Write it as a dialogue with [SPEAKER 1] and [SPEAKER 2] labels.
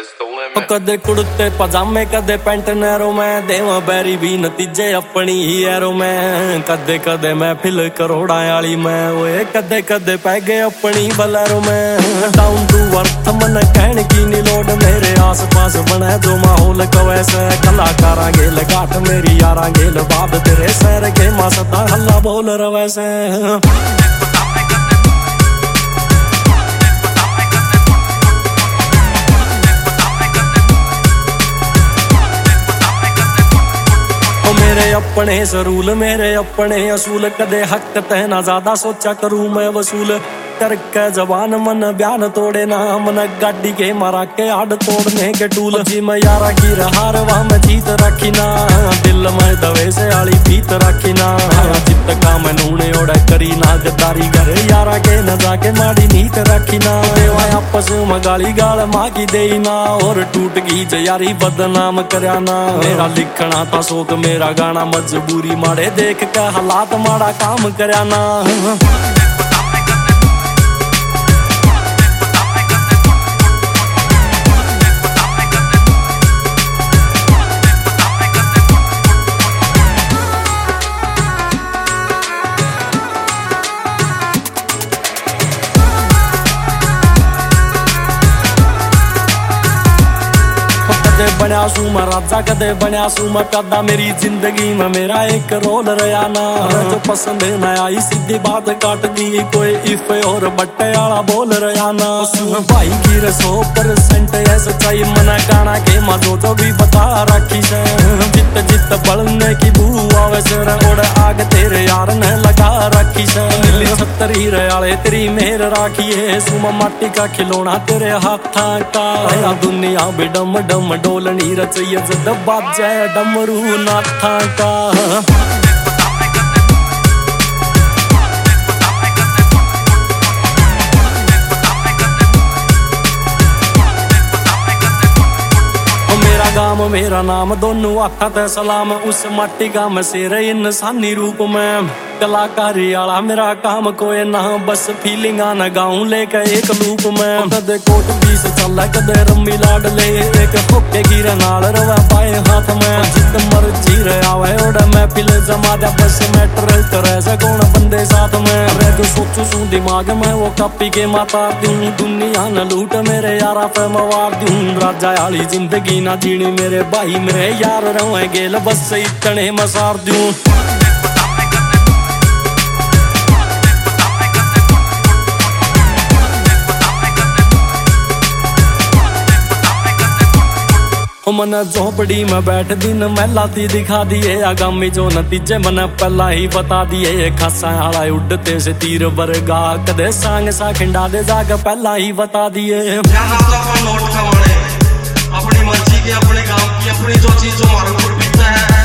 [SPEAKER 1] कदे कुड़ते पजामे कदे पैंट नैरो में देवा बैरी भी नतीजे अपनी ही एरो में कदे कदे मैं फिल करोड़ा आली में ओए कदे कदे पै गए अपनी बलैरो में डाउन टू अर्थ मन कहने की नी लोड मेरे आस पास बने जो माहौल कवैसे कलाकारा गेल गाठ मेरी यारा गेल बाब तेरे सैर के मासता हल्ला बोल रवैसे मेरे अपने सरूल मेरे अपने असूल कदे हक तय ना ज्यादा सोचा करूं मैं वसूल करके जवान मन बयान तोड़े ना मन गाड़ी के मारा के आड़ तोड़ने के टूल जी मैं यारा की रहार वहां में जीत रखी ना दिल में दवे से आली भीत रखी ना जित का मैं नूने ओढ़े करी ना गद्दारी घर यारा के न जाके माड़ी नीत रखी ना देवा आपस में गाली गाल माँ की दे ना और टूट गई जयारी बदनाम करया ना मेरा लिखना था शौक मेरा गाना मजबूरी माड़े देख के हालात माड़ा काम करया ना कदे बनया सू मैं राजा कदे बनया सू मैं प्यादा मेरी जिंदगी में मेरा एक रोल रहा ना जो पसंद न आई सीधी बात काट दी कोई इफ और बट्टे आला बोल रहा ना भाई की 100% है सच्चाई मना गाना के मजो जो भी बता रखी से जित जित बढ़ने की बू आवे सिर ओढ़ आग तेरे यार ने लगा रखी से नीली छतरी रयाले तेरी मेहर राखी है सुमा माटी का खिलौना तेरे हाथा का दुनिया भी डम डम डोलनी रचैया जद बाजे डमरू नाथा का गाम मेरा नाम दोनों आखा ते सलाम उस माटी का मैं शेर इंसानी रूप में कलाकारी आला मेरा काम कोई ना बस फीलिंग न गाऊं लेके एक लूप में कदे कोट पीस चल कदे रम्मी लाड ले एक होके गिर नाल रवा पाए हाथ में जित मर्जी रे आवे ओड़ा मैं फिल जमा दे बस मैटर करे से कौन बंदे साथ में रे जो सोचू सू दिमाग में वो कापी के माता दूं दुनिया न लूट मेरे यारा पे मवार दूं राजा आली जिंदगी ना जीनी मेरे भाई मेरे यार रहे गेल बस इतने मसार दूं मन झोपड़ी में बैठ दिन महलाती दिखा दिए आगामी जो नतीजे मन पहला ही बता दिए खासा आला उड़ते से तीर बरगा कदे सांग सा खिंडा दे जाग पहला ही बता दिए
[SPEAKER 2] अपनी मर्जी की अपने काम की अपनी जो चीज जो हमारे ऊपर बीतता है